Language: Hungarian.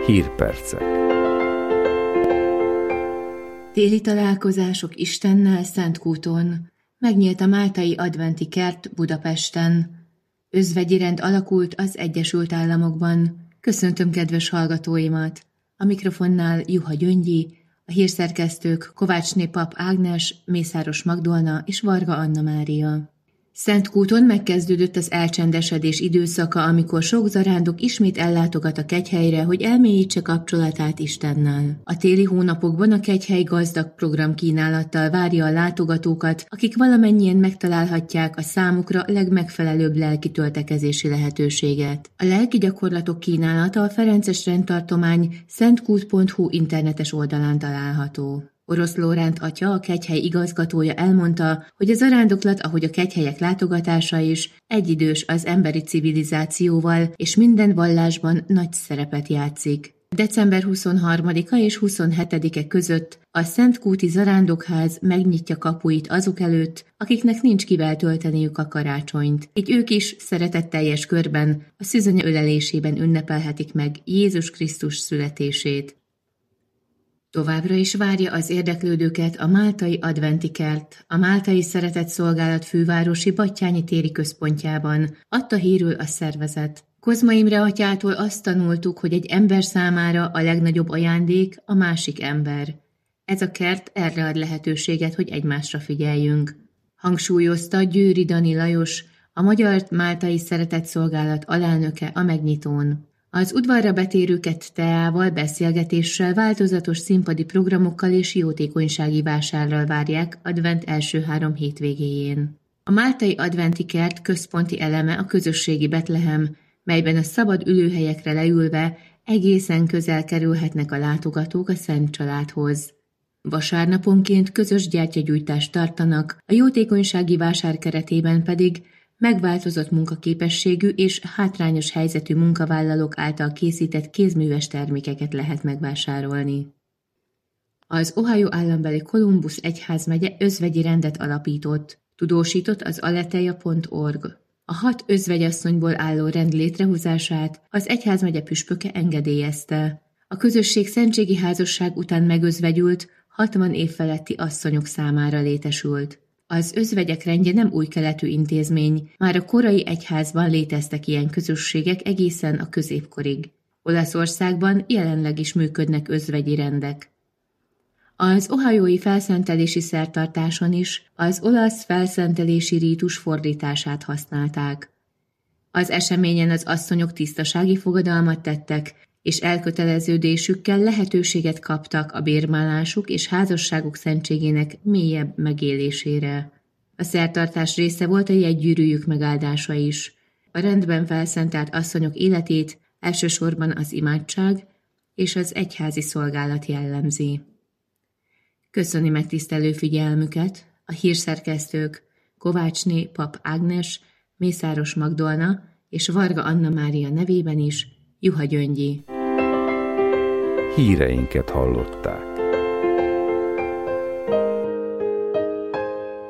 Hírpercek. Téli találkozások Istennel Szentkúton. Megnyílt a Máltai Adventi Kert Budapesten. Özvegyi rend alakult az Egyesült Államokban. Köszöntöm kedves hallgatóimat! A mikrofonnál Juha Gyöngyi, a hírszerkesztők Kovácsné Pap Ágnes, Mészáros Magdolna és Varga Anna Mária. Szentkúton megkezdődött az elcsendesedés időszaka, amikor sok zarándok ismét ellátogat a kegyhelyre, hogy elmélyítse kapcsolatát Istennel. A téli hónapokban a kegyhely gazdag programkínálattal várja a látogatókat, akik valamennyien megtalálhatják a számukra legmegfelelőbb lelki töltekezési lehetőséget. A lelki gyakorlatok kínálata a Ferences rendtartomány szentkút.hu internetes oldalán található. Orosz Lóránt atya, a kegyhely igazgatója elmondta, hogy a zarándoklat, ahogy a kegyhelyek látogatása is, egyidős az emberi civilizációval, és minden vallásban nagy szerepet játszik. December 23-a és 27-e között a Szentkúti Zarándokház megnyitja kapuit azok előtt, akiknek nincs kivel tölteniük a karácsonyt. Így ők is szeretetteljes körben a szűzanya ölelésében ünnepelhetik meg Jézus Krisztus születését. Továbbra is várja az érdeklődőket a Máltai Adventi Kert, a Máltai Szeretett Szolgálat fővárosi Battyányi téri központjában, adta hírül a szervezet. Kozma Imre atyától azt tanultuk, hogy egy ember számára a legnagyobb ajándék a másik ember. Ez a kert erre ad lehetőséget, hogy egymásra figyeljünk. Hangsúlyozta Győri Dani Lajos, a Magyar Máltai Szeretett Szolgálat alelnöke a megnyitón. Az udvarra betérőket teával, beszélgetéssel, változatos színpadi programokkal és jótékonysági vásárral várják advent első 3 hétvégéjén. A Máltai Adventi Kert központi eleme a közösségi Betlehem, melyben a szabad ülőhelyekre leülve egészen közel kerülhetnek a látogatók a Szent Családhoz. Vasárnaponként közös gyertyagyújtást tartanak, a jótékonysági vásár keretében pedig megváltozott munkaképességű és hátrányos helyzetű munkavállalók által készített kézműves termékeket lehet megvásárolni. Az Ohio állambeli Columbus egyházmegye özvegyi rendet alapított, tudósított az aletheia.org. A 6 özvegyasszonyból álló rend létrehozását az egyházmegye püspöke engedélyezte. A közösség szentségi házasság után megözvegyült, 60 év feletti asszonyok számára létesült. Az özvegyek rendje nem új keletű intézmény, már a korai egyházban léteztek ilyen közösségek egészen a középkorig. Olaszországban jelenleg is működnek özvegyi rendek. Az ohiói felszentelési szertartáson is az olasz felszentelési rítus fordítását használták. Az eseményen az asszonyok tisztasági fogadalmat tettek, és elköteleződésükkel lehetőséget kaptak a bérmálásuk és házasságuk szentségének mélyebb megélésére. A szertartás része volt a jegygyűrűjük megáldása is. A rendben felszentelt asszonyok életét elsősorban az imádság és az egyházi szolgálat jellemzi. Köszöni megtisztelő figyelmüket a hírszerkesztők Kovácsné Pap Ágnes, Mészáros Magdolna és Varga Anna Mária nevében is Juha Gyöngyi. Híreinket hallották.